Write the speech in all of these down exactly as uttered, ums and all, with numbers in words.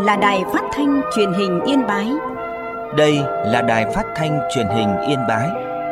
là đài phát thanh truyền hình Yên Bái. Đây là đài phát thanh truyền hình Yên Bái.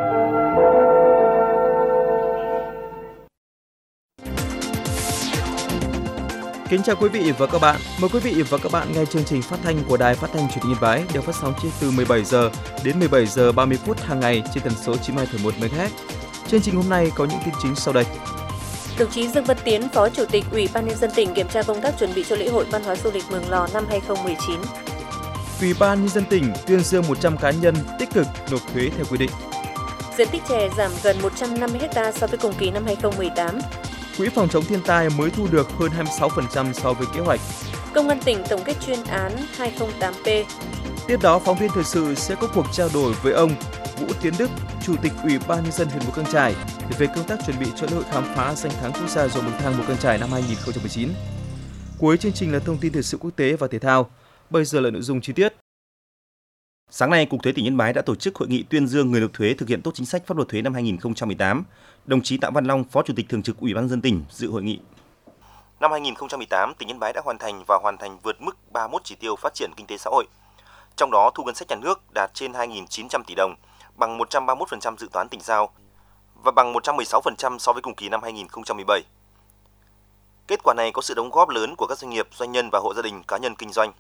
Kính chào quý vị và các bạn. Mời quý vị và các bạn nghe chương trình phát thanh của đài phát thanh truyền hình Yên Bái được phát sóng từ mười bảy giờ đến mười bảy giờ ba mươi phút hàng ngày trên tần số chín mươi hai phẩy một mê ga héc. Chương trình hôm nay có những tin chính sau đây. Đồng chí Dương Văn Tiến, Phó Chủ tịch Ủy ban Nhân dân tỉnh kiểm tra công tác chuẩn bị cho lễ hội văn hóa du lịch Mường Lò năm hai không một chín. Ủy ban Nhân dân tỉnh tuyên dương một trăm cá nhân tích cực nộp thuế theo quy định. Diện tích chè giảm gần một trăm năm mươi héc ta so với cùng kỳ năm hai không một tám. Quỹ phòng chống thiên tai mới thu được hơn hai mươi sáu phần trăm so với kế hoạch. Công an tỉnh tổng kết chuyên án hai không tám P. Tiếp đó, phóng viên thời sự sẽ có cuộc trao đổi với ông Vũ Tiến Đức, Chủ tịch Ủy ban Nhân dân huyện Mù Cang Chải về công tác chuẩn bị cho lễ hội khám phá danh thắng quốc gia ruộng bậc thang Mù Cang Chải năm hai không một chín. Cuối chương trình là thông tin thời sự quốc tế và thể thao. Bây giờ là nội dung chi tiết. Sáng nay, Cục Thuế tỉnh Yên Bái đã tổ chức hội nghị tuyên dương người nộp thuế thực hiện tốt chính sách pháp luật thuế năm hai không một tám. Đồng chí Tạ Văn Long, Phó Chủ tịch Thường trực Ủy ban Nhân dân tỉnh dự hội nghị. Năm hai không một tám, tỉnh Yên Bái đã hoàn thành và hoàn thành vượt mức ba mươi mốt chỉ tiêu phát triển kinh tế xã hội. Trong đó, thu ngân sách nhà nước đạt trên hai nghìn chín trăm tỷ đồng, bằng một trăm ba mươi mốt phần trăm dự toán tỉnh giao và bằng một trăm mười sáu phần trăm so với cùng kỳ năm hai không một bảy. Kết quả này có sự đóng góp lớn của các doanh nghiệp, doanh nhân và hộ gia đình, cá nhân kinh doanh.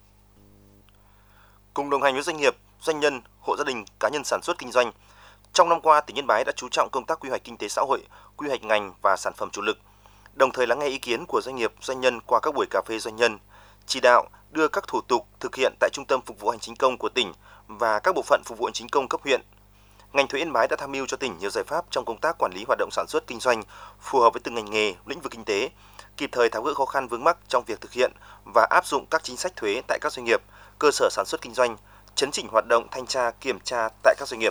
Cùng đồng hành với doanh nghiệp, doanh nhân, hộ gia đình, cá nhân sản xuất kinh doanh, trong năm qua, tỉnh Yên Bái đã chú trọng công tác quy hoạch kinh tế xã hội, quy hoạch ngành và sản phẩm chủ lực, đồng thời lắng nghe ý kiến của doanh nghiệp, doanh nhân qua các buổi cà phê doanh nhân, chỉ đạo đưa các thủ tục thực hiện tại Trung tâm Phục vụ Hành chính công của tỉnh và các bộ phận phục vụ hành chính công cấp huyện. Ngành thuế Yên Bái đã tham mưu cho tỉnh nhiều giải pháp trong công tác quản lý hoạt động sản xuất kinh doanh phù hợp với từng ngành nghề, lĩnh vực kinh tế, kịp thời tháo gỡ khó khăn vướng mắc trong việc thực hiện và áp dụng các chính sách thuế tại các doanh nghiệp, cơ sở sản xuất kinh doanh, chấn chỉnh hoạt động thanh tra kiểm tra tại các doanh nghiệp.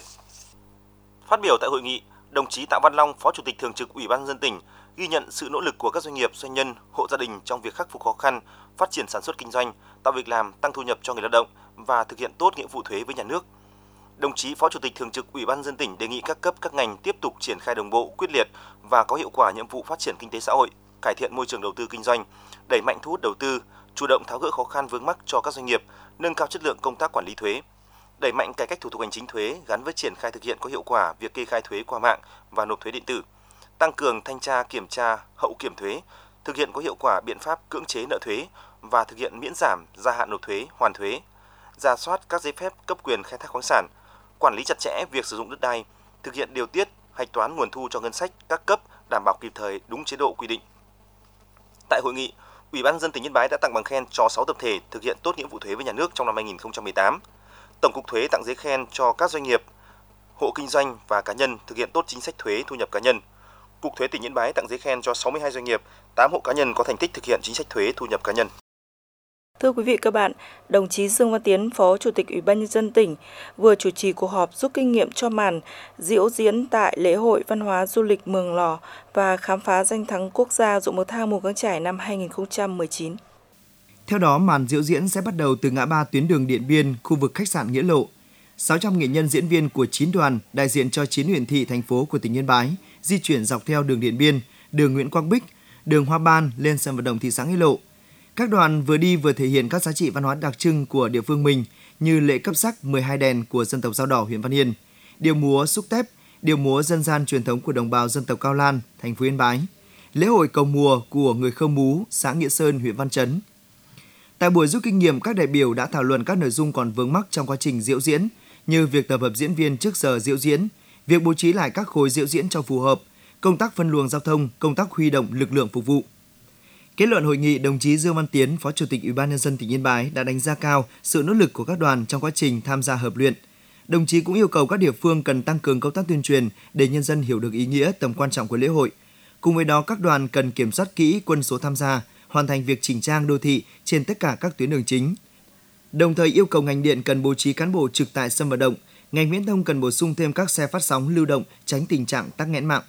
Phát biểu tại hội nghị, đồng chí Tạ Văn Long, Phó Chủ tịch Thường trực Ủy ban Nhân dân tỉnh ghi nhận sự nỗ lực của các doanh nghiệp, doanh nhân, hộ gia đình trong việc khắc phục khó khăn, phát triển sản xuất kinh doanh, tạo việc làm, tăng thu nhập cho người lao động và thực hiện tốt nghĩa vụ thuế với nhà nước. Đồng chí Phó Chủ tịch Thường trực Ủy ban Nhân dân tỉnh đề nghị các cấp các ngành tiếp tục triển khai đồng bộ, quyết liệt và có hiệu quả nhiệm vụ phát triển kinh tế xã hội, cải thiện môi trường đầu tư kinh doanh, đẩy mạnh thu hút đầu tư, chủ động tháo gỡ khó khăn vướng mắc cho các doanh nghiệp, nâng cao chất lượng công tác quản lý thuế. Đẩy mạnh cải cách thủ tục hành chính thuế gắn với triển khai thực hiện có hiệu quả việc kê khai thuế qua mạng và nộp thuế điện tử, tăng cường thanh tra kiểm tra hậu kiểm thuế, thực hiện có hiệu quả biện pháp cưỡng chế nợ thuế và thực hiện miễn giảm gia hạn nộp thuế, hoàn thuế, rà soát các giấy phép cấp quyền khai thác khoáng sản, quản lý chặt chẽ việc sử dụng đất đai, thực hiện điều tiết, hạch toán nguồn thu cho ngân sách các cấp đảm bảo kịp thời đúng chế độ quy định. Tại hội nghị, Ủy ban Nhân dân tỉnh Yên Bái đã tặng bằng khen cho sáu tập thể thực hiện tốt nghĩa vụ thuế với nhà nước trong năm hai không một tám. Tổng cục Thuế tặng giấy khen cho các doanh nghiệp, hộ kinh doanh và cá nhân thực hiện tốt chính sách thuế thu nhập cá nhân. Cục Thuế tỉnh Yên Bái tặng giấy khen cho sáu mươi hai doanh nghiệp, tám hộ cá nhân có thành tích thực hiện chính sách thuế thu nhập cá nhân. Thưa quý vị các bạn, đồng chí Dương Văn Tiến, Phó Chủ tịch Ủy ban Nhân dân tỉnh vừa chủ trì cuộc họp rút kinh nghiệm cho màn diễu diễn tại lễ hội văn hóa du lịch Mường Lò và khám phá danh thắng quốc gia ruộng bậc thang Mù Cang Chải năm hai không một chín. Theo đó, màn diễu diễn sẽ bắt đầu từ ngã ba tuyến đường Điện Biên, khu vực khách sạn Nghĩa Lộ. sáu trăm nghệ nhân diễn viên của chín đoàn đại diện cho chín huyện thị, thành phố của tỉnh Yên Bái di chuyển dọc theo đường Điện Biên, đường Nguyễn Quang Bích, đường Hoa Ban lên sân vận động thị xã Nghĩa Lộ. Các đoàn vừa đi vừa thể hiện các giá trị văn hóa đặc trưng của địa phương mình như lễ cấp sắc mười hai đèn của dân tộc Dao Đỏ huyện Văn Yên, điệu múa xúc tép, điệu múa dân gian truyền thống của đồng bào dân tộc Cao Lan, thành phố Yên Bái, lễ hội cầu mùa của người Khơ Mú, xã Nghĩa Sơn, huyện Văn Chấn. Tại buổi rút kinh nghiệm, các đại biểu đã thảo luận các nội dung còn vướng mắc trong quá trình diễu diễn như việc tập hợp diễn viên trước giờ diễu diễn, việc bố trí lại các khối diễu diễn cho phù hợp, công tác phân luồng giao thông, công tác huy động lực lượng phục vụ. Kết luận hội nghị, đồng chí Dương Văn Tiến, Phó Chủ tịch Ủy ban Nhân dân tỉnh Yên Bái đã đánh giá cao sự nỗ lực của các đoàn trong quá trình tham gia hợp luyện. Đồng chí cũng yêu cầu các địa phương cần tăng cường công tác tuyên truyền để nhân dân hiểu được ý nghĩa, tầm quan trọng của lễ hội. Cùng với đó, các đoàn cần kiểm soát kỹ quân số tham gia, hoàn thành việc chỉnh trang đô thị trên tất cả các tuyến đường chính. Đồng thời yêu cầu ngành điện cần bố trí cán bộ trực tại sân vận động, ngành viễn thông cần bổ sung thêm các xe phát sóng lưu động tránh tình trạng tắc nghẽn mạng.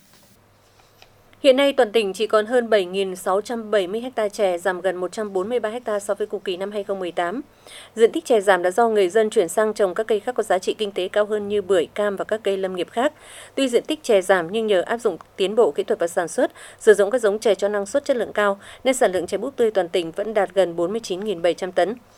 Hiện nay toàn tỉnh chỉ còn hơn bảy nghìn sáu trăm bảy mươi ha chè, giảm gần một trăm bốn mươi ba ha so với cùng kỳ năm hai không một tám. Diện tích chè giảm là do người dân chuyển sang trồng các cây khác có giá trị kinh tế cao hơn như bưởi, cam và các cây lâm nghiệp khác. Tuy diện tích chè giảm nhưng nhờ áp dụng tiến bộ kỹ thuật và sản xuất, sử dụng các giống chè cho năng suất chất lượng cao nên sản lượng chè búp tươi toàn tỉnh vẫn đạt gần bốn mươi chín nghìn bảy trăm tấn.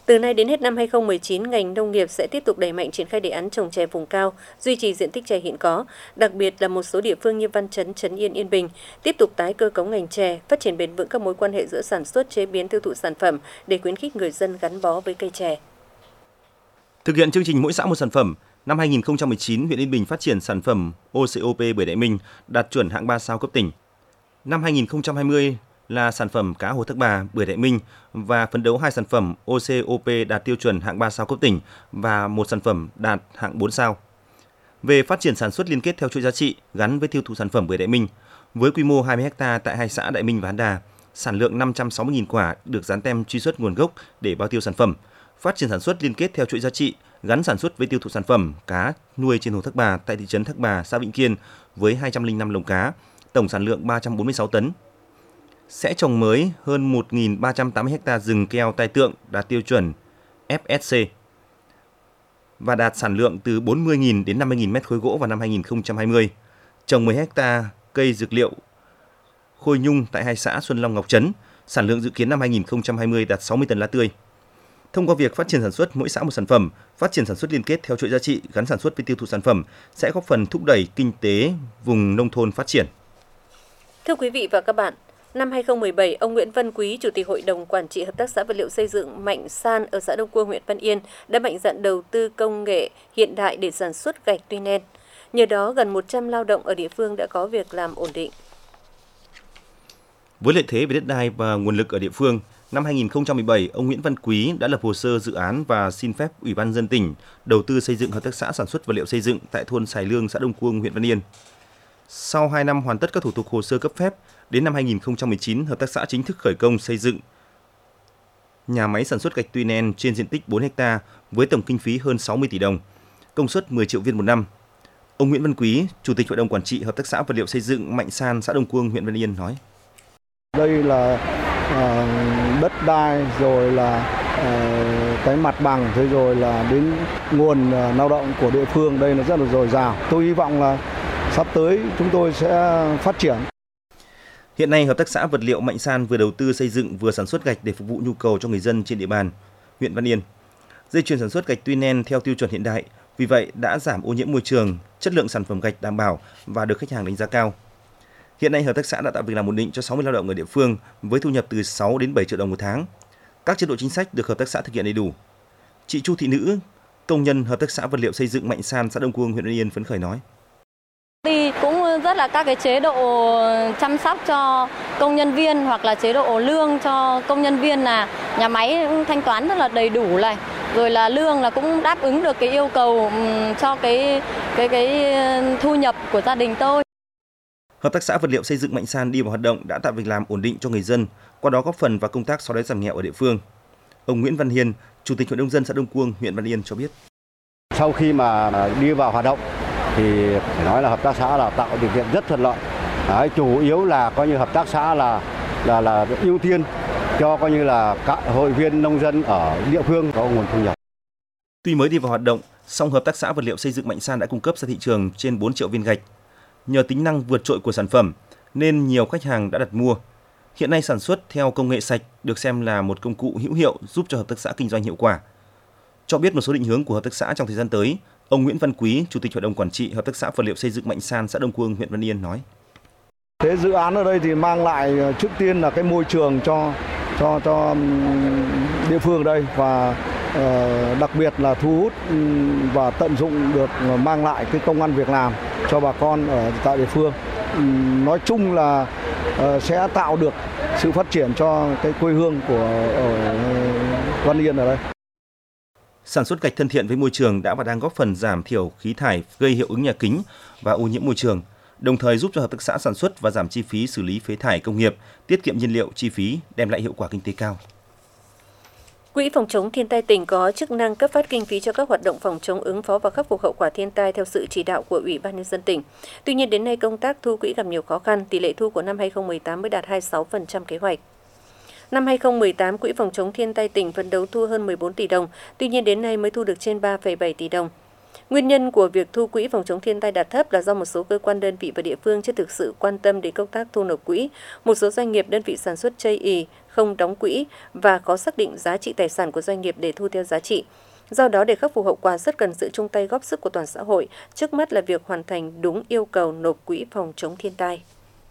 Từ nay đến hết năm hai không một chín, ngành nông nghiệp sẽ tiếp tục đẩy mạnh triển khai đề án trồng chè vùng cao, duy trì diện tích chè hiện có, đặc biệt là một số địa phương như Văn Chấn, Trấn Yên, Yên Bình, tiếp tục tái cơ cấu ngành chè, phát triển bền vững các mối quan hệ giữa sản xuất, chế biến, tiêu thụ sản phẩm để khuyến khích người dân gắn bó với cây chè. Thực hiện chương trình mỗi xã một sản phẩm, năm hai nghìn không trăm mười chín, huyện Yên Bình phát triển sản phẩm ô xê ô pê bưởi Đại Minh đạt chuẩn hạng ba sao cấp tỉnh. Năm hai nghìn không trăm hai mươi là sản phẩm cá hồ Thác Bà, bưởi Đại Minh và phấn đấu hai sản phẩm ô xê ô pê đạt tiêu chuẩn hạng ba sao cấp tỉnh và một sản phẩm đạt hạng bốn sao. Về phát triển sản xuất liên kết theo chuỗi giá trị gắn với tiêu thụ sản phẩm bưởi Đại Minh, với quy mô hai mươi ha tại hai xã Đại Minh và Hán Đà, sản lượng năm trăm sáu mươi nghìn quả được dán tem truy xuất nguồn gốc để bao tiêu sản phẩm. Phát triển sản xuất liên kết theo chuỗi giá trị gắn sản xuất với tiêu thụ sản phẩm cá nuôi trên hồ Thác Bà tại thị trấn Thác Bà, xã Vĩnh Kiên với hai trăm lẻ năm lồng cá, tổng sản lượng ba trăm bốn mươi sáu tấn. Sẽ trồng mới hơn một nghìn ba trăm tám mươi ha rừng keo tai tượng đạt tiêu chuẩn ép ét xê và đạt sản lượng từ bốn mươi nghìn đến năm mươi nghìn mét khối gỗ vào năm hai nghìn không trăm hai mươi. Trồng mười ha cây dược liệu khôi nhung tại hai xã Xuân Long, Ngọc Trấn, sản lượng dự kiến năm hai nghìn không trăm hai mươi đạt sáu mươi tấn lá tươi. Thông qua việc phát triển sản xuất mỗi xã một sản phẩm, phát triển sản xuất liên kết theo chuỗi giá trị gắn sản xuất với tiêu thụ sản phẩm sẽ góp phần thúc đẩy kinh tế vùng nông thôn phát triển. Thưa quý vị và các bạn, năm hai không một bảy, ông Nguyễn Văn Quý, Chủ tịch Hội đồng Quản trị Hợp tác xã Vật liệu Xây dựng Mạnh San ở xã Đông Quương, huyện Văn Yên đã mạnh dạn đầu tư công nghệ hiện đại để sản xuất gạch tuy nen. Nhờ đó, gần một trăm lao động ở địa phương đã có việc làm ổn định. Với lợi thế về đất đai và nguồn lực ở địa phương, năm hai nghìn không trăm mười bảy, ông Nguyễn Văn Quý đã lập hồ sơ dự án và xin phép Ủy ban nhân dân tỉnh đầu tư xây dựng hợp tác xã sản xuất vật liệu xây dựng tại thôn Sài Lương, xã Đông Quương, huyện Văn Yên. Sau hai năm hoàn tất các thủ tục hồ sơ cấp phép, đến năm hai nghìn không trăm mười chín, hợp tác xã chính thức khởi công xây dựng nhà máy sản xuất gạch tuy nen trên diện tích bốn ha với tổng kinh phí hơn sáu mươi tỷ đồng, công suất mười triệu viên một năm. Ông Nguyễn Văn Quý, Chủ tịch Hội đồng Quản trị Hợp tác xã Vật liệu Xây dựng Mạnh San, xã Đông Quương, huyện Văn Yên nói: Đây là uh, đất đai, rồi là uh, cái mặt bằng, thế rồi là đến nguồn uh, lao động của địa phương, đây là rất là dồi dào. Tôi hy vọng là sắp tới chúng tôi sẽ phát triển. Hiện nay, Hợp tác xã Vật liệu Mạnh San vừa đầu tư xây dựng vừa sản xuất gạch để phục vụ nhu cầu cho người dân trên địa bàn huyện Văn Yên. Dây chuyền sản xuất gạch tuy nen theo tiêu chuẩn hiện đại, vì vậy đã giảm ô nhiễm môi trường, chất lượng sản phẩm gạch đảm bảo và được khách hàng đánh giá cao. Hiện nay, hợp tác xã đã tạo việc làm ổn định cho sáu mươi lao động ở địa phương với thu nhập từ sáu đến bảy triệu đồng một tháng. Các chế độ chính sách được hợp tác xã thực hiện đầy đủ. Chị Chu Thị Nữ, công nhân Hợp tác xã Vật liệu Xây dựng Mạnh San, xã Đông Quương, huyện Văn Yên phấn khởi nói: Thì cũng rất là các cái chế độ chăm sóc cho công nhân viên hoặc là chế độ lương cho công nhân viên là nhà máy cũng thanh toán rất là đầy đủ này, rồi là lương là cũng đáp ứng được cái yêu cầu cho cái cái cái thu nhập của gia đình tôi. Hợp tác xã Vật liệu Xây dựng Mạnh San đi vào hoạt động đã tạo việc làm ổn định cho người dân, qua đó góp phần vào công tác xóa đói giảm nghèo ở địa phương. Ông Nguyễn Văn Hiền, Chủ tịch Hội đồng nhân dân xã Đông Quương, huyện Văn Yên cho biết: Sau khi mà đi vào hoạt động thì phải nói là hợp tác xã là tạo điều kiện rất thuận lợi. Đấy, chủ yếu là coi như hợp tác xã là là là ưu tiên cho coi như là các hội viên nông dân ở địa phương có nguồn thu nhập. Tuy mới đi vào hoạt động, song Hợp tác xã Vật liệu Xây dựng Mạnh San đã cung cấp ra thị trường trên bốn triệu viên gạch. Nhờ tính năng vượt trội của sản phẩm nên nhiều khách hàng đã đặt mua. Hiện nay sản xuất theo công nghệ sạch được xem là một công cụ hữu hiệu giúp cho hợp tác xã kinh doanh hiệu quả. Cho biết một số định hướng của hợp tác xã trong thời gian tới, ông Nguyễn Văn Quý, Chủ tịch Hội đồng Quản trị Hợp tác xã Vật liệu Xây dựng Mạnh San, xã Đông Quương, huyện Văn Yên nói: Thế dự án ở đây thì mang lại trước tiên là cái môi trường cho cho cho địa phương đây, và uh, đặc biệt là thu hút và tận dụng được, mang lại cái công ăn việc làm cho bà con ở tại địa phương. Um, nói chung là uh, sẽ tạo được sự phát triển cho cái quê hương của ở Văn Yên ở đây. Sản xuất gạch thân thiện với môi trường đã và đang góp phần giảm thiểu khí thải gây hiệu ứng nhà kính và ô nhiễm môi trường, đồng thời giúp cho hợp tác xã sản xuất và giảm chi phí xử lý phế thải công nghiệp, tiết kiệm nhiên liệu, chi phí, đem lại hiệu quả kinh tế cao. Quỹ phòng chống thiên tai tỉnh có chức năng cấp phát kinh phí cho các hoạt động phòng chống, ứng phó và khắc phục hậu quả thiên tai theo sự chỉ đạo của Ủy ban nhân dân tỉnh. Tuy nhiên đến nay công tác thu quỹ gặp nhiều khó khăn, tỷ lệ thu của năm hai không một tám mới đạt hai mươi sáu phần trăm kế hoạch. Năm hai không một tám, Quỹ phòng chống thiên tai tỉnh phấn đấu thu hơn mười bốn tỷ đồng, tuy nhiên đến nay mới thu được trên ba phẩy bảy tỷ đồng. Nguyên nhân của việc thu quỹ phòng chống thiên tai đạt thấp là do một số cơ quan đơn vị và địa phương chưa thực sự quan tâm đến công tác thu nộp quỹ, một số doanh nghiệp đơn vị sản xuất chây ỳ, không không đóng quỹ và có xác định giá trị tài sản của doanh nghiệp để thu theo giá trị. Do đó, để khắc phục hậu quả rất cần sự chung tay góp sức của toàn xã hội, trước mắt là việc hoàn thành đúng yêu cầu nộp quỹ phòng chống thiên tai.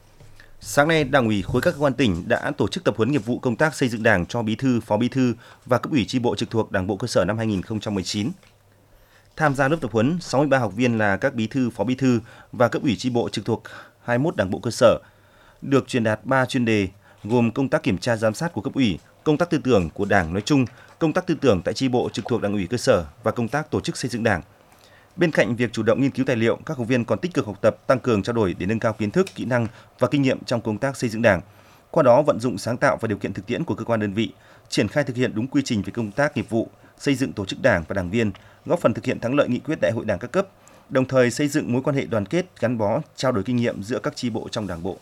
Sáng nay, Đảng ủy khối các cơ quan tỉnh đã tổ chức tập huấn nghiệp vụ công tác xây dựng Đảng cho Bí thư, Phó Bí thư và cấp ủy chi bộ trực thuộc Đảng bộ cơ sở năm hai nghìn không trăm mười chín. Tham gia lớp tập huấn, sáu mươi ba học viên là các bí thư, phó bí thư và cấp ủy chi bộ trực thuộc hai mươi mốt Đảng bộ cơ sở, được truyền đạt ba chuyên đề gồm công tác kiểm tra giám sát của cấp ủy, công tác tư tưởng của Đảng nói chung, công tác tư tưởng tại chi bộ trực thuộc Đảng ủy cơ sở và công tác tổ chức xây dựng Đảng. Bên cạnh việc chủ động nghiên cứu tài liệu, các học viên còn tích cực học tập, tăng cường trao đổi để nâng cao kiến thức, kỹ năng và kinh nghiệm trong công tác xây dựng Đảng. Qua đó vận dụng sáng tạo và điều kiện thực tiễn của cơ quan đơn vị, triển khai thực hiện đúng quy trình về công tác nghiệp vụ, xây dựng tổ chức Đảng và đảng viên, góp phần thực hiện thắng lợi nghị quyết Đại hội Đảng các cấp, đồng thời xây dựng mối quan hệ đoàn kết, gắn bó, trao đổi kinh nghiệm giữa các chi bộ trong Đảng bộ.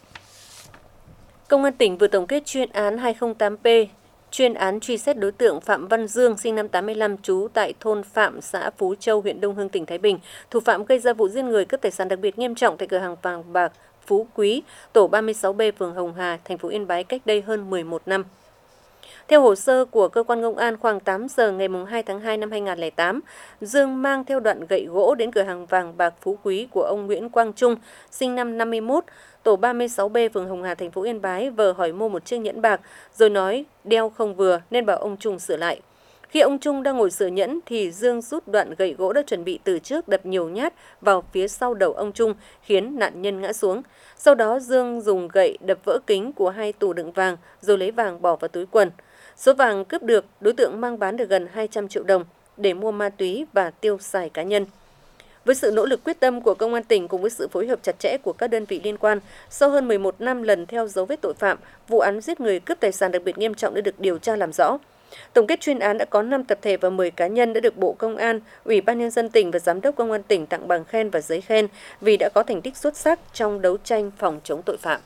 Công an tỉnh vừa tổng kết chuyên án hai không tám P, chuyên án truy xét đối tượng Phạm Văn Dương, sinh năm tám mươi lăm, trú tại thôn Phạm, xã Phú Châu, huyện Đông Hưng, tỉnh Thái Bình, thủ phạm gây ra vụ giết người cướp tài sản đặc biệt nghiêm trọng tại cửa hàng vàng bạc Phú Quý, tổ ba mươi sáu B, phường Hồng Hà, thành phố Yên Bái cách đây hơn mười một năm. Theo hồ sơ của cơ quan công an, khoảng tám giờ ngày hai tháng hai năm hai nghìn không trăm lẻ tám, Dương mang theo đoạn gậy gỗ đến cửa hàng vàng bạc Phú Quý của ông Nguyễn Quang Trung, sinh năm năm mươi mốt, tổ ba mươi sáu B, phường Hồng Hà, thành phố Yên Bái, vờ hỏi mua một chiếc nhẫn bạc, rồi nói đeo không vừa nên bảo ông Trung sửa lại. Khi ông Trung đang ngồi sửa nhẫn thì Dương rút đoạn gậy gỗ đã chuẩn bị từ trước đập nhiều nhát vào phía sau đầu ông Trung, khiến nạn nhân ngã xuống. Sau đó Dương dùng gậy đập vỡ kính của hai tủ đựng vàng rồi lấy vàng bỏ vào túi quần. Số vàng cướp được, đối tượng mang bán được gần hai trăm triệu đồng để mua ma túy và tiêu xài cá nhân. Với sự nỗ lực quyết tâm của Công an tỉnh cùng với sự phối hợp chặt chẽ của các đơn vị liên quan, sau hơn mười một năm lần theo dấu vết tội phạm, vụ án giết người cướp tài sản đặc biệt nghiêm trọng đã được điều tra làm rõ. Tổng kết chuyên án đã có năm tập thể và mười cá nhân đã được Bộ Công an, Ủy ban Nhân dân tỉnh và Giám đốc Công an tỉnh tặng bằng khen và giấy khen vì đã có thành tích xuất sắc trong đấu tranh phòng chống tội phạm.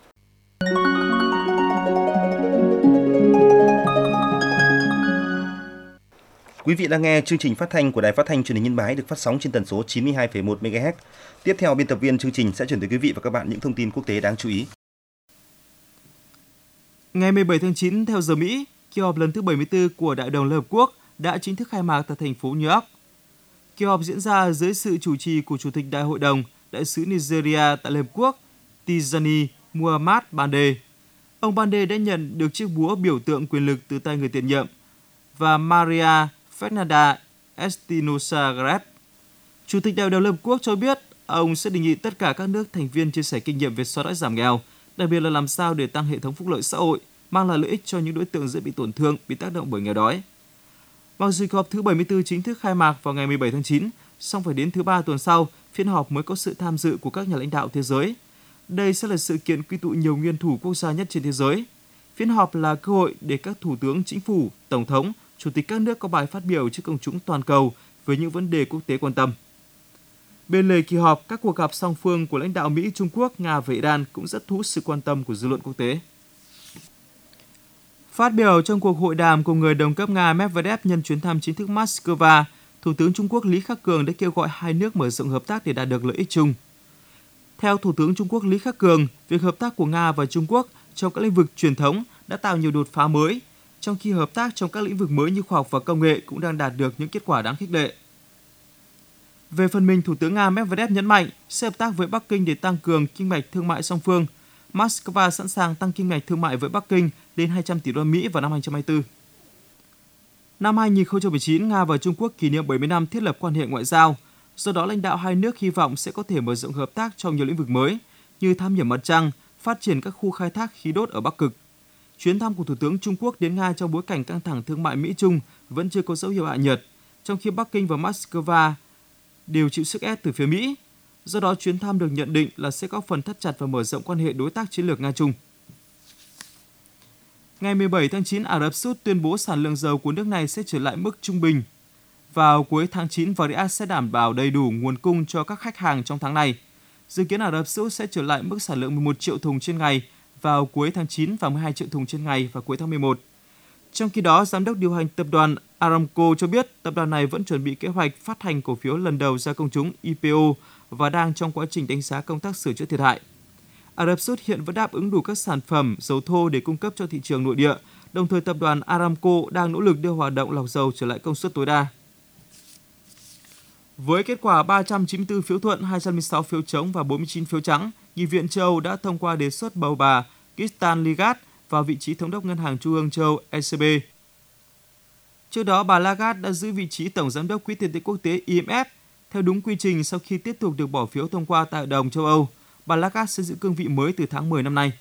Quý vị đang nghe chương trình phát thanh của Đài Phát thanh Truyền hình Yên Bái được phát sóng trên tần số chín mươi hai phẩy một mê ga héc. Tiếp theo, biên tập viên chương trình sẽ chuyển tới quý vị và các bạn những thông tin quốc tế đáng chú ý. Ngày mười bảy tháng chín theo giờ Mỹ, kỳ họp lần thứ bảy mươi tư của Đại hội đồng Liên Hợp Quốc đã chính thức khai mạc tại thành phố New York. Kỳ họp diễn ra dưới sự chủ trì của Chủ tịch Đại hội đồng, Đại sứ Nigeria tại Liên Hợp Quốc, Tijani Muhammad Bande. Ông Bande đã nhận được chiếc búa biểu tượng quyền lực từ tay người tiền nhiệm và Maria Fernanda Espinosa Garret. Chủ tịch Đại hội đồng Liên Hợp Quốc cho biết ông sẽ đề nghị tất cả các nước thành viên chia sẻ kinh nghiệm về xóa đói giảm nghèo, đặc biệt là làm sao để tăng hệ thống phúc lợi xã hội, mang lại lợi ích cho những đối tượng dễ bị tổn thương, bị tác động bởi nghèo đói. Mặc dù kỳ họp thứ bảy mươi tư chính thức khai mạc vào ngày mười bảy tháng chín, song phải đến thứ ba tuần sau, phiên họp mới có sự tham dự của các nhà lãnh đạo thế giới. Đây sẽ là sự kiện quy tụ nhiều nguyên thủ quốc gia nhất trên thế giới. Phiên họp là cơ hội để các thủ tướng chính phủ, tổng thống, chủ tịch các nước có bài phát biểu trước công chúng toàn cầu về những vấn đề quốc tế quan tâm. Bên lề kỳ họp, các cuộc gặp song phương của lãnh đạo Mỹ, Trung Quốc, Nga và Iran cũng rất thu hút sự quan tâm của dư luận quốc tế. Phát biểu trong cuộc hội đàm cùng người đồng cấp Nga Medvedev nhân chuyến thăm chính thức Moscow, Thủ tướng Trung Quốc Lý Khắc Cường đã kêu gọi hai nước mở rộng hợp tác để đạt được lợi ích chung. Theo Thủ tướng Trung Quốc Lý Khắc Cường, việc hợp tác của Nga và Trung Quốc trong các lĩnh vực truyền thống đã tạo nhiều đột phá mới, trong khi hợp tác trong các lĩnh vực mới như khoa học và công nghệ cũng đang đạt được những kết quả đáng khích lệ. Về phần mình, Thủ tướng Nga Medvedev nhấn mạnh sẽ hợp tác với Bắc Kinh để tăng cường kinh mạch thương mại song phương. Moscow sẵn sàng tăng kinh mạch thương mại với Bắc Kinh lên hai trăm tỷ đô la Mỹ vào năm hai không hai tư. Năm hai nghìn không trăm mười chín, Nga và Trung Quốc kỷ niệm bảy mươi năm thiết lập quan hệ ngoại giao. Do đó, lãnh đạo hai nước hy vọng sẽ có thể mở rộng hợp tác trong nhiều lĩnh vực mới như thám hiểm mặt trăng, phát triển các khu khai thác khí đốt ở Bắc Cực. Chuyến thăm của Thủ tướng Trung Quốc đến Nga trong bối cảnh căng thẳng thương mại Mỹ-Trung vẫn chưa có dấu hiệu hạ nhiệt, trong khi Bắc Kinh và Moscow đều chịu sức ép từ phía Mỹ. Do đó, chuyến thăm được nhận định là sẽ góp phần thắt chặt và mở rộng quan hệ đối tác chiến lược Nga-Trung. Ngày mười bảy tháng chín, Ả Rập Xê Út tuyên bố sản lượng dầu của nước này sẽ trở lại mức trung bình. Vào cuối tháng chín, và Riyadh sẽ đảm bảo đầy đủ nguồn cung cho các khách hàng trong tháng này. Dự kiến Ả Rập Xê Út sẽ trở lại mức sản lượng mười một triệu thùng trên ngày vào cuối tháng chín và mười hai triệu thùng trên ngày vào cuối tháng mười một. Trong khi đó, Giám đốc điều hành tập đoàn Aramco cho biết tập đoàn này vẫn chuẩn bị kế hoạch phát hành cổ phiếu lần đầu ra công chúng I P O và đang trong quá trình đánh giá công tác sửa chữa thiệt hại. Ả Rập Xê Út hiện vẫn đáp ứng đủ các sản phẩm dầu thô để cung cấp cho thị trường nội địa, đồng thời tập đoàn Aramco đang nỗ lực đưa hoạt động lọc dầu trở lại công suất tối đa. Với kết quả ba trăm chín mươi tư phiếu thuận, hai trăm lẻ sáu phiếu chống và bốn mươi chín phiếu trắng, Nghị viện châu Âu đã thông qua đề xuất bầu bà Christine Lagarde vào vị trí thống đốc Ngân hàng Trung ương châu Âu E C B. Trước đó, bà Lagarde đã giữ vị trí Tổng Giám đốc Quỹ tiền tệ quốc tế I M F. Theo đúng quy trình, sau khi tiếp tục được bỏ phiếu thông qua tại Hội đồng châu Âu, bà Lagarde sẽ giữ cương vị mới từ tháng mười năm nay.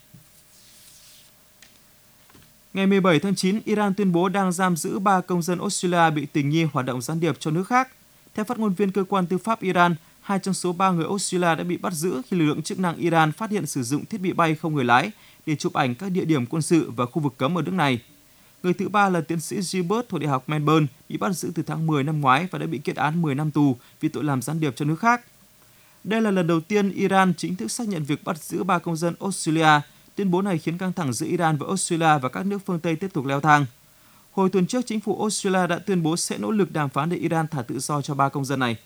Ngày mười bảy tháng chín, Iran tuyên bố đang giam giữ ba công dân Australia bị tình nghi hoạt động gián điệp cho nước khác. Theo phát ngôn viên cơ quan tư pháp Iran, hai trong số ba người Australia đã bị bắt giữ khi lực lượng chức năng Iran phát hiện sử dụng thiết bị bay không người lái để chụp ảnh các địa điểm quân sự và khu vực cấm ở nước này. Người thứ ba là tiến sĩ Gilbert thuộc Đại học Melbourne, bị bắt giữ từ tháng mười năm ngoái và đã bị kết án mười năm tù vì tội làm gián điệp cho nước khác. Đây là lần đầu tiên Iran chính thức xác nhận việc bắt giữ ba công dân Australia. Tuyên bố này khiến căng thẳng giữa Iran và Australia và các nước phương Tây tiếp tục leo thang. Hồi tuần trước, chính phủ Australia đã tuyên bố sẽ nỗ lực đàm phán để Iran thả tự do cho ba công dân này.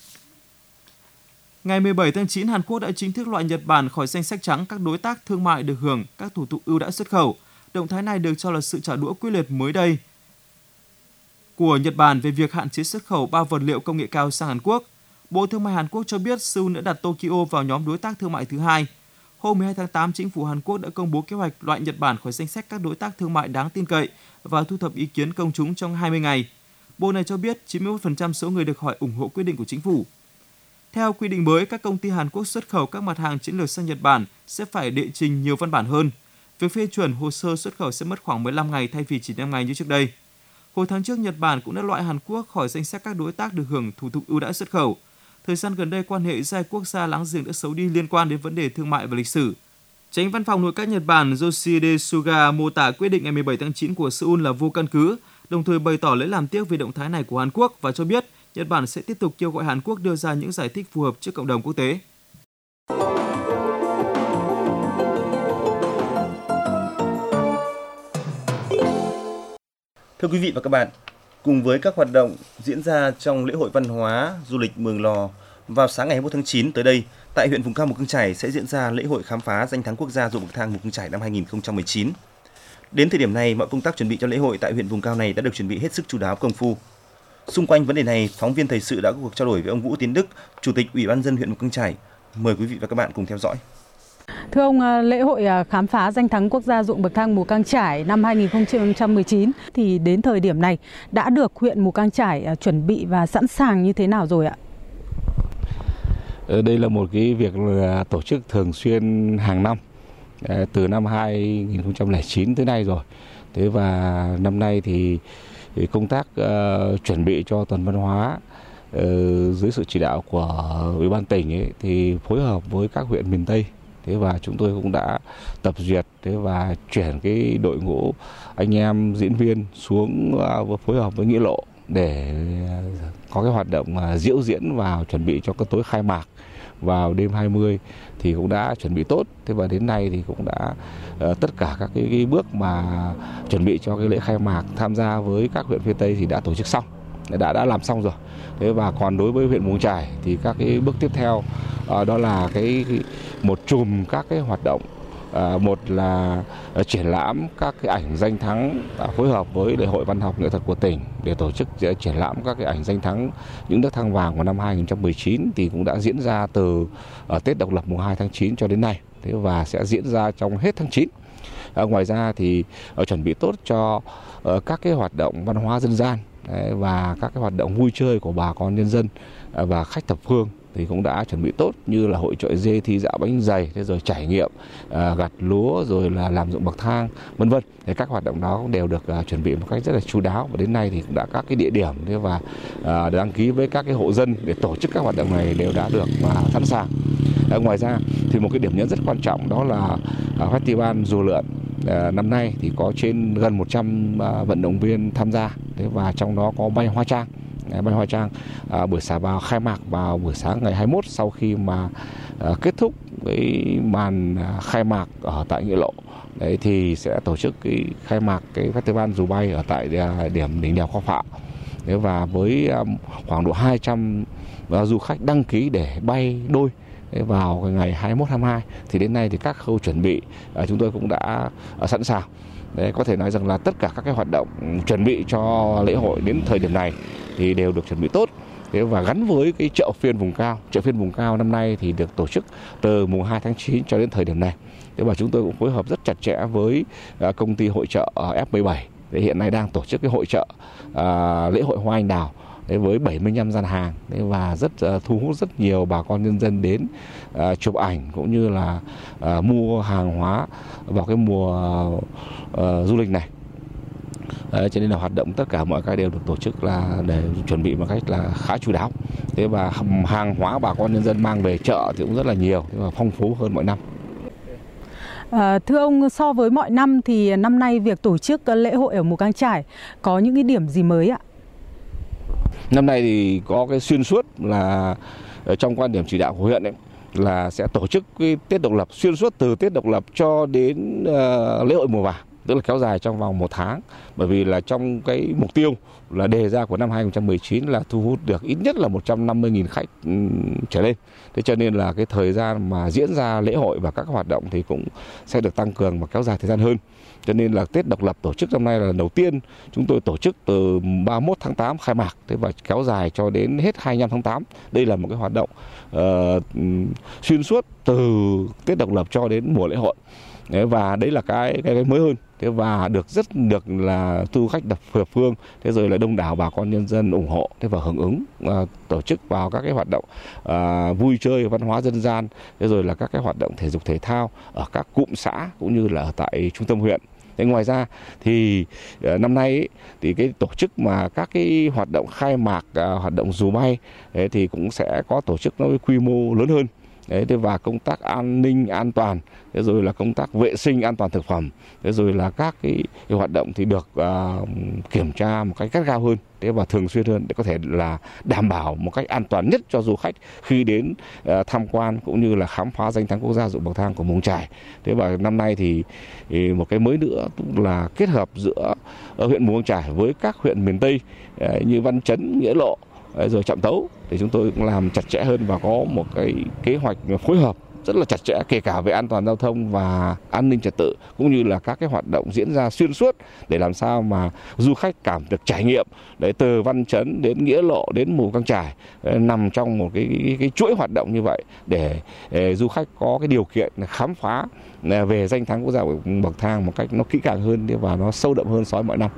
Ngày mười bảy tháng chín, Hàn Quốc đã chính thức loại Nhật Bản khỏi danh sách trắng các đối tác thương mại được hưởng các thủ tục ưu đãi xuất khẩu. Động thái này được cho là sự trả đũa quyết liệt mới đây của Nhật Bản về việc hạn chế xuất khẩu bao vật liệu công nghệ cao sang Hàn Quốc. Bộ Thương mại Hàn Quốc cho biết Seoul đã đặt Tokyo vào nhóm đối tác thương mại thứ hai. Hôm mười hai tháng tám, chính phủ Hàn Quốc đã công bố kế hoạch loại Nhật Bản khỏi danh sách các đối tác thương mại đáng tin cậy và thu thập ý kiến công chúng trong hai mươi ngày. Bộ này cho biết chín mươi mốt phần trăm số người được hỏi ủng hộ quyết định của chính phủ. Theo quy định mới, các công ty Hàn Quốc xuất khẩu các mặt hàng chiến lược sang Nhật Bản sẽ phải đệ trình nhiều văn bản hơn. Việc phê chuẩn hồ sơ xuất khẩu sẽ mất khoảng mười lăm ngày thay vì chỉ năm ngày như trước đây. Hồi tháng trước, Nhật Bản cũng đã loại Hàn Quốc khỏi danh sách các đối tác được hưởng thủ tục ưu đãi xuất khẩu. Thời gian gần đây, quan hệ giữa hai quốc gia láng giềng đã xấu đi liên quan đến vấn đề thương mại và lịch sử. Chánh văn phòng nội các Nhật Bản Yoshihide Suga mô tả quyết định ngày mười bảy tháng chín của Seoul là vô căn cứ, đồng thời bày tỏ lấy làm tiếc về động thái này của Hàn Quốc và cho biết Nhật Bản sẽ tiếp tục kêu gọi Hàn Quốc đưa ra những giải thích phù hợp trước cộng đồng quốc tế. Thưa quý vị và các bạn, cùng với các hoạt động diễn ra trong lễ hội văn hóa du lịch Mường Lò, vào sáng ngày hai mươi mốt tháng chín tới đây, tại huyện vùng cao Mù Căng Chải sẽ diễn ra lễ hội khám phá danh thắng quốc gia ruộng bậc thang Mù Căng Chải năm hai không một chín. Đến thời điểm này, mọi công tác chuẩn bị cho lễ hội tại huyện vùng cao này đã được chuẩn bị hết sức chu đáo công phu. Xung quanh vấn đề này, phóng viên thời sự đã có cuộc trao đổi với ông Vũ Tiến Đức, Chủ tịch Ủy ban nhân dân huyện Mù Căng Chải. Mời quý vị và các bạn cùng theo dõi. Thưa ông, lễ hội khám phá danh thắng quốc gia ruộng bậc thang Mù Căng Chải năm hai không một chín thì đến thời điểm này đã được huyện Mù Căng Chải chuẩn bị và sẵn sàng như thế nào rồi ạ? Đây là một cái việc là tổ chức thường xuyên hàng năm từ năm hai không không chín tới nay rồi. Thế và năm nay thì công tác uh, chuẩn bị cho tuần văn hóa uh, dưới sự chỉ đạo của Ủy ban tỉnh ấy, thì phối hợp với các huyện miền Tây. Thế và chúng tôi cũng đã tập duyệt thế và chuyển cái đội ngũ anh em diễn viên xuống uh, phối hợp với Nghĩa Lộ để có cái hoạt động uh, diễu diễn vào chuẩn bị cho cái tối khai mạc vào đêm hai mươi thì cũng đã chuẩn bị tốt. Thế và đến nay thì cũng đã uh, tất cả các cái, cái bước mà chuẩn bị cho cái lễ khai mạc tham gia với các huyện phía Tây thì đã tổ chức xong, đã đã làm xong rồi. Thế và còn đối với huyện Mù Căng Chải thì các cái bước tiếp theo uh, đó là cái, cái một chùm các cái hoạt động. À, một là uh, triển lãm các cái ảnh danh thắng uh, phối hợp với Lễ hội Văn học Nghệ thuật của tỉnh để tổ chức uh, triển lãm các cái ảnh danh thắng những nấc thang vàng của năm hai không một chín thì cũng đã diễn ra từ uh, Tết Độc lập mùng hai tháng chín cho đến nay. Thế và sẽ diễn ra trong hết tháng chín. Uh, ngoài ra thì uh, chuẩn bị tốt cho uh, các cái hoạt động văn hóa dân gian đấy, và các cái hoạt động vui chơi của bà con nhân dân uh, và khách thập phương thì cũng đã chuẩn bị tốt, như là hội chợ dê, thi dạo bánh dày, thế rồi trải nghiệm uh, gặt lúa, rồi là làm ruộng bậc thang, vân vân. Thì các hoạt động đó cũng đều được uh, chuẩn bị một cách rất là chu đáo, và đến nay thì cũng đã các cái địa điểm thế và uh, đăng ký với các cái hộ dân để tổ chức các hoạt động này đều đã được uh, sẵn sàng. Uh, ngoài ra thì một cái điểm nhấn rất quan trọng đó là uh, Festival Dù Lượn. Uh, năm nay thì có trên gần một trăm uh, vận động viên tham gia, thế và trong đó có bay hoa trang. Bay hoa trang à, buổi sáng vào khai mạc vào buổi sáng ngày hai mươi mốt sau khi mà à, kết thúc cái màn à, khai mạc ở tại Nghĩa Lộ. Đấy thì sẽ tổ chức cái khai mạc cái festival dù bay ở tại à, điểm đỉnh đèo Khao Phạ. Và với à, khoảng độ hai trăm à, du khách đăng ký để bay đôi vào ngày hai mươi mốt, hai mươi hai thì đến nay thì các khâu chuẩn bị chúng tôi cũng đã sẵn sàng. Đấy, có thể nói rằng là tất cả các cái hoạt động chuẩn bị cho lễ hội đến thời điểm này thì đều được chuẩn bị tốt. Thế và gắn với cái chợ phiên vùng cao, chợ phiên vùng cao năm nay thì được tổ chức từ mùng hai tháng chín cho đến thời điểm này. Thế và chúng tôi cũng phối hợp rất chặt chẽ với công ty hội chợ F mười bảy. Thế hiện nay đang tổ chức cái hội chợ à, lễ hội hoa anh đào đấy, với bảy mươi lăm gian hàng đấy, và rất uh, thu hút rất nhiều bà con nhân dân đến uh, chụp ảnh cũng như là uh, mua hàng hóa vào cái mùa uh, du lịch này. Đấy, cho nên là hoạt động tất cả mọi cái đều được tổ chức là để chuẩn bị một cách là khá chu đáo. Thế và hàng hóa bà con nhân dân mang về chợ thì cũng rất là nhiều và phong phú hơn mọi năm. À, thưa ông, so với mọi năm thì năm nay việc tổ chức lễ hội ở Mù Cang Chải có những cái điểm gì mới ạ? Năm nay thì có cái xuyên suốt là trong quan điểm chỉ đạo của huyện ấy, là sẽ tổ chức cái Tết Độc Lập xuyên suốt từ Tết Độc Lập cho đến uh, lễ hội mùa vàng, tức là kéo dài trong vòng một tháng. Bởi vì là trong cái mục tiêu là đề ra của năm hai không một chín là thu hút được ít nhất là một trăm năm mươi nghìn khách um, trở lên. Thế cho nên là cái thời gian mà diễn ra lễ hội và các hoạt động thì cũng sẽ được tăng cường và kéo dài thời gian hơn. Cho nên là Tết Độc Lập tổ chức năm nay là lần đầu tiên chúng tôi tổ chức từ ba mươi mốt tháng tám khai mạc thế và kéo dài cho đến hết hai mươi lăm tháng tám. Đây là một cái hoạt động uh, xuyên suốt từ Tết Độc Lập cho đến mùa lễ hội. Đấy, và đấy là cái, cái cái mới hơn. Thế và được rất được là du khách thập phương, thế rồi là đông đảo bà con nhân dân ủng hộ thế và hưởng ứng uh, tổ chức vào các cái hoạt động uh, vui chơi văn hóa dân gian, thế rồi là các cái hoạt động thể dục thể thao ở các cụm xã cũng như là ở tại trung tâm huyện. Thế ngoài ra thì uh, năm nay ấy, thì cái tổ chức mà các cái hoạt động khai mạc uh, hoạt động dù bay ấy, thì cũng sẽ có tổ chức nó với quy mô lớn hơn. Đấy, và công tác an ninh an toàn, thế rồi là công tác vệ sinh an toàn thực phẩm, thế rồi là các cái, cái hoạt động thì được uh, kiểm tra một cách gắt gao hơn, thế và thường xuyên hơn để có thể là đảm bảo một cách an toàn nhất cho du khách khi đến uh, tham quan cũng như là khám phá danh thắng quốc gia ruộng bậc thang của Mù Cang Chải. Thế và năm nay thì, thì một cái mới nữa là kết hợp giữa huyện Mù Cang Chải với các huyện miền Tây uh, như Văn Chấn, Nghĩa Lộ, rồi Trạm Tấu thì chúng tôi cũng làm chặt chẽ hơn và có một cái kế hoạch phối hợp rất là chặt chẽ kể cả về an toàn giao thông và an ninh trật tự cũng như là các cái hoạt động diễn ra xuyên suốt để làm sao mà du khách cảm được trải nghiệm đấy, từ Văn Chấn đến Nghĩa Lộ đến Mù Cang Chải nằm trong một cái, cái, cái chuỗi hoạt động như vậy để, để du khách có cái điều kiện khám phá về danh thắng quốc gia bậc thang một cách nó kỹ càng hơn và nó sâu đậm hơn so với mọi năm.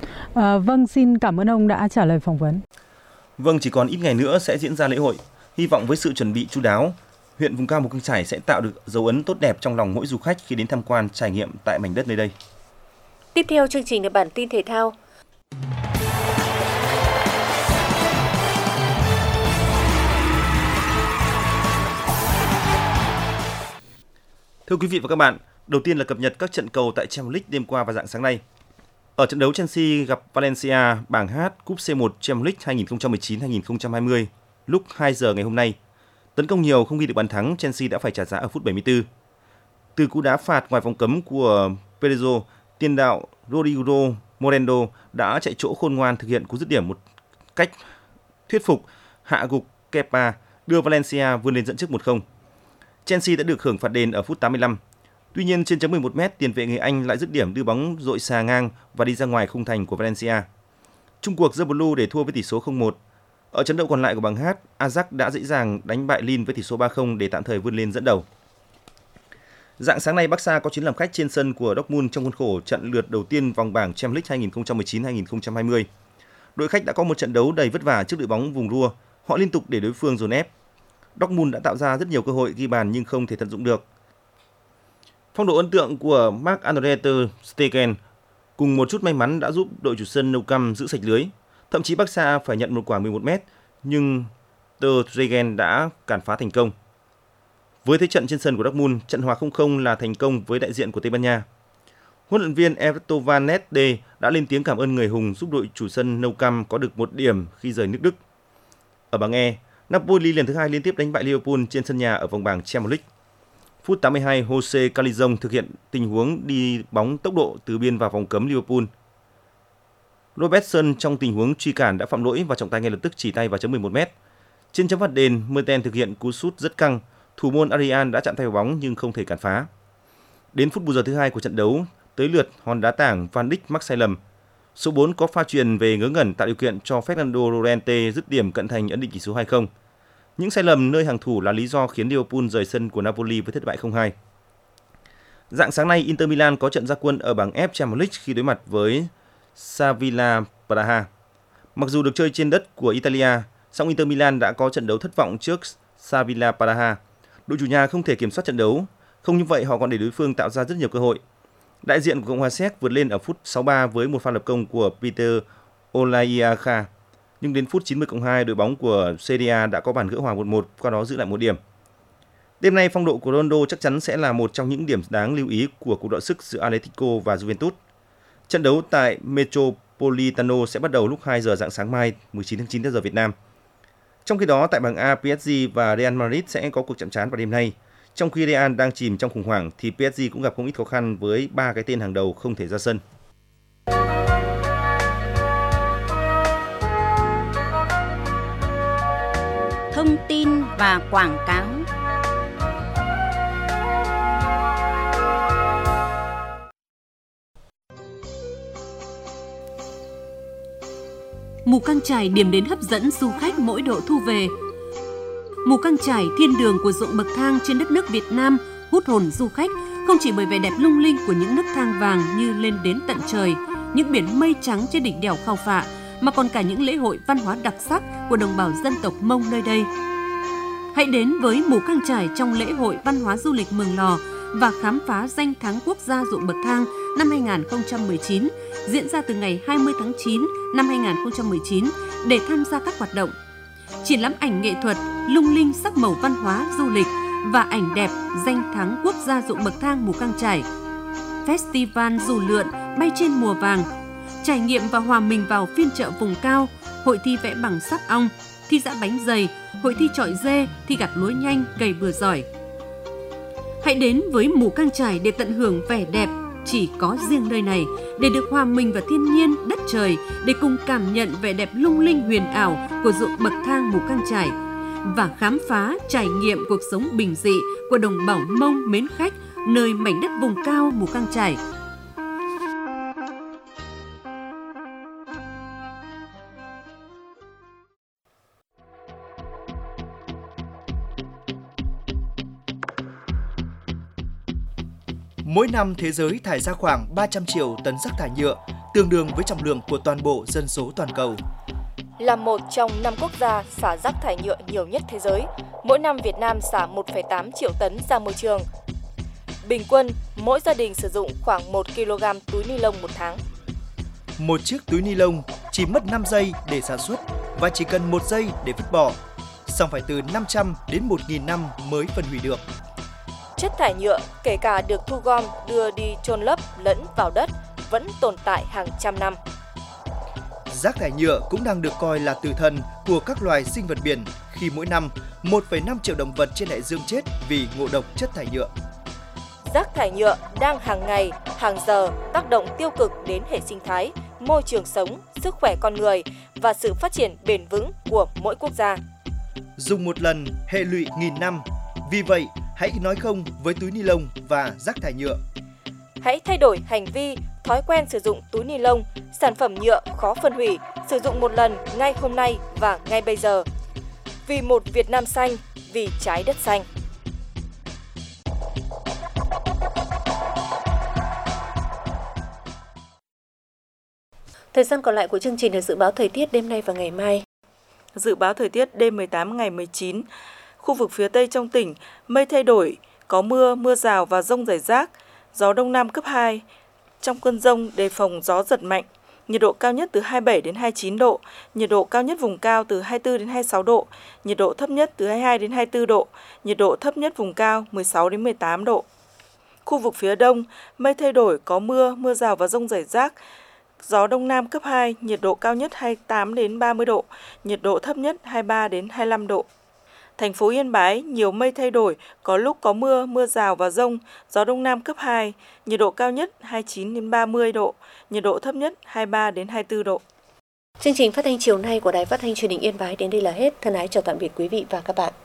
À, vâng, xin cảm ơn ông đã trả lời phỏng vấn. Vâng, chỉ còn ít ngày nữa sẽ diễn ra lễ hội. Hy vọng với sự chuẩn bị chu đáo, huyện vùng cao Mù Cang Chải sẽ tạo được dấu ấn tốt đẹp trong lòng mỗi du khách khi đến tham quan trải nghiệm tại mảnh đất nơi đây. Tiếp theo chương trình là bản tin thể thao. Thưa quý vị và các bạn, đầu tiên là cập nhật các trận cầu tại Champions League đêm qua và rạng sáng nay. Ở trận đấu Chelsea gặp Valencia bảng H cúp C một Champions League hai không một chín hai không hai không lúc hai giờ ngày hôm nay, tấn công nhiều không ghi được bàn thắng, Chelsea đã phải trả giá ở phút bảy mươi tư. Từ cú đá phạt ngoài vòng cấm của Pedro, tiền đạo Rodrigo Moreno đã chạy chỗ khôn ngoan thực hiện cú dứt điểm một cách thuyết phục, hạ gục Kepa, đưa Valencia vươn lên dẫn trước một không. Chelsea đã được hưởng phạt đền ở phút tám mươi lăm. Tuy nhiên trên chấm mười một mét, tiền vệ người Anh lại dứt điểm đưa bóng dội xà ngang và đi ra ngoài khung thành của Valencia. Chung cuộc The Blue để thua với tỷ số không một. Ở trận đấu còn lại của bảng H, Ajax đã dễ dàng đánh bại Lille với tỷ số ba không để tạm thời vươn lên dẫn đầu. Rạng sáng nay, Barca có chuyến làm khách trên sân của Dortmund trong khuôn khổ trận lượt đầu tiên vòng bảng Champions League hai không một chín hai không hai không. Đội khách đã có một trận đấu đầy vất vả trước đội bóng vùng rua. Họ liên tục để đối phương dồn ép. Dortmund đã tạo ra rất nhiều cơ hội ghi bàn nhưng không thể tận dụng được. Phong độ ấn tượng của Marc-André ter Stegen cùng một chút may mắn đã giúp đội chủ sân Nou Camp giữ sạch lưới. Thậm chí Barca phải nhận một quả mười một mét, nhưng ter Stegen đã cản phá thành công. Với thế trận trên sân của Dortmund, trận hòa không không là thành công với đại diện của Tây Ban Nha. Huấn luyện viên Everton Van Neste đã lên tiếng cảm ơn người hùng giúp đội chủ sân Nou Camp có được một điểm khi rời nước Đức. Ở bảng E, Napoli lần thứ hai liên tiếp đánh bại Liverpool trên sân nhà ở vòng bảng Champions League. Phút tám mươi hai, Jose Calizon thực hiện tình huống đi bóng tốc độ từ biên vào vòng cấm Liverpool. Robertson trong tình huống truy cản đã phạm lỗi và trọng tài ngay lập tức chỉ tay vào chấm mười một mét. Trên chấm phạt đền, Mertens thực hiện cú sút rất căng. thủ môn Arian đã chạm tay vào bóng nhưng không thể cản phá. Đến phút bù giờ thứ hai của trận đấu, tới lượt hòn đá tảng Van Dijk mắc sai lầm. Số bốn có pha chuyền về ngớ ngẩn tạo điều kiện cho Fernando Llorente dứt điểm cận thành ấn định tỷ số hai không. Những sai lầm nơi hàng thủ là lý do khiến Liverpool rời sân của Napoli với thất bại không hai. Rạng sáng nay, Inter Milan có trận ra quân ở bảng F Champions League khi đối mặt với Slavia Praha. Mặc dù được chơi trên đất của Italia, song Inter Milan đã có trận đấu thất vọng trước Slavia Praha. Đội chủ nhà không thể kiểm soát trận đấu, không như vậy họ còn để đối phương tạo ra rất nhiều cơ hội. Đại diện của Cộng hòa Séc vượt lên ở phút sáu mươi ba với một pha lập công của Peter Olajiaka. Nhưng đến phút chín mươi cộng hai, đội bóng của Serie A đã có bàn gỡ hòa một một, qua đó giữ lại một điểm. Đêm nay, phong độ của Ronaldo chắc chắn sẽ là một trong những điểm đáng lưu ý của cuộc đọ sức giữa Atletico và Juventus. Trận đấu tại Metropolitano sẽ bắt đầu lúc hai giờ rạng sáng mai, mười chín tháng chín theo giờ Việt Nam. Trong khi đó, tại bảng A, pê ét giê và Real Madrid sẽ có cuộc chạm trán vào đêm nay. Trong khi Real đang chìm trong khủng hoảng, thì pê ét giê cũng gặp không ít khó khăn với ba cái tên hàng đầu không thể ra sân. Thông tin và quảng cáo. Mù Căng Chải, điểm đến hấp dẫn du khách mỗi độ thu về. Mù Căng Chải, thiên đường của ruộng bậc thang trên đất nước Việt Nam, hút hồn du khách không chỉ bởi vẻ đẹp lung linh của những nấc thang vàng như lên đến tận trời, những biển mây trắng trên đỉnh đèo Khao Phạ, mà còn cả những lễ hội văn hóa đặc sắc của đồng bào dân tộc Mông nơi đây. Hãy đến với Mù Căng Chải trong lễ hội văn hóa du lịch Mường Lò và khám phá danh thắng quốc gia ruộng bậc thang năm hai không một chín, diễn ra từ ngày hai mươi tháng chín năm hai không một chín để tham gia các hoạt động triển lãm ảnh nghệ thuật, lung linh sắc màu văn hóa, du lịch và ảnh đẹp danh thắng quốc gia ruộng bậc thang Mù Căng Chải, Festival dù lượn bay trên mùa vàng, trải nghiệm và hòa mình vào phiên chợ vùng cao, hội thi vẽ bằng sáp ong, thi giã bánh dày, hội thi chọi dê, thi gặt lúa nhanh, cày bừa giỏi. Hãy đến với Mù Căng Chải để tận hưởng vẻ đẹp chỉ có riêng nơi này, để được hòa mình vào thiên nhiên, đất trời, để cùng cảm nhận vẻ đẹp lung linh huyền ảo của ruộng bậc thang Mù Căng Chải và khám phá, trải nghiệm cuộc sống bình dị của đồng bào Mông mến khách nơi mảnh đất vùng cao Mù Căng Chải. Mỗi năm thế giới thải ra khoảng ba trăm triệu tấn rác thải nhựa, tương đương với trọng lượng của toàn bộ dân số toàn cầu. Là một trong năm quốc gia xả rác thải nhựa nhiều nhất thế giới, mỗi năm Việt Nam xả một phẩy tám triệu tấn ra môi trường. Bình quân, mỗi gia đình sử dụng khoảng một ki lô gam túi ni lông một tháng. Một chiếc túi ni lông chỉ mất năm giây để sản xuất và chỉ cần một giây để vứt bỏ, song phải từ năm trăm đến một nghìn năm mới phân hủy được. Chất thải nhựa, kể cả được thu gom đưa đi chôn lấp lẫn vào đất, vẫn tồn tại hàng trăm năm. Rác thải nhựa cũng đang được coi là tử thần của các loài sinh vật biển khi mỗi năm một phẩy năm triệu động vật trên đại dương chết vì ngộ độc chất thải nhựa. Rác thải nhựa đang hàng ngày, hàng giờ tác động tiêu cực đến hệ sinh thái, môi trường sống, sức khỏe con người và sự phát triển bền vững của mỗi quốc gia. Dùng một lần, hệ lụy nghìn năm. Vì vậy, hãy nói không với túi ni lông và rác thải nhựa. Hãy thay đổi hành vi, thói quen sử dụng túi ni lông, sản phẩm nhựa khó phân hủy, sử dụng một lần ngay hôm nay và ngay bây giờ. Vì một Việt Nam xanh, vì trái đất xanh. Thời gian còn lại của chương trình là dự báo thời tiết đêm nay và ngày mai. Dự báo thời tiết đêm mười tám ngày mười chín. Khu vực phía Tây trong tỉnh, mây thay đổi, có mưa, mưa rào và dông rải rác, gió Đông Nam cấp hai. Trong cơn dông đề phòng gió giật mạnh, nhiệt độ cao nhất từ hai mươi bảy đến hai mươi chín độ, nhiệt độ cao nhất vùng cao từ hai mươi tư đến hai mươi sáu độ, nhiệt độ thấp nhất từ hai mươi hai đến hai mươi tư độ, nhiệt độ thấp nhất vùng cao mười sáu đến mười tám độ. Khu vực phía Đông, mây thay đổi, có mưa, mưa rào và dông rải rác, gió Đông Nam cấp hai, nhiệt độ cao nhất hai mươi tám đến ba mươi độ, nhiệt độ thấp nhất hai mươi ba đến hai mươi lăm độ. Thành phố Yên Bái, nhiều mây thay đổi, có lúc có mưa, mưa rào và dông, gió Đông Nam cấp hai, nhiệt độ cao nhất hai mươi chín đến ba mươi độ, nhiệt độ thấp nhất hai mươi ba đến hai mươi tư độ. Chương trình phát thanh chiều nay của Đài Phát thanh Truyền hình Yên Bái đến đây là hết. Thân ái chào tạm biệt quý vị và các bạn.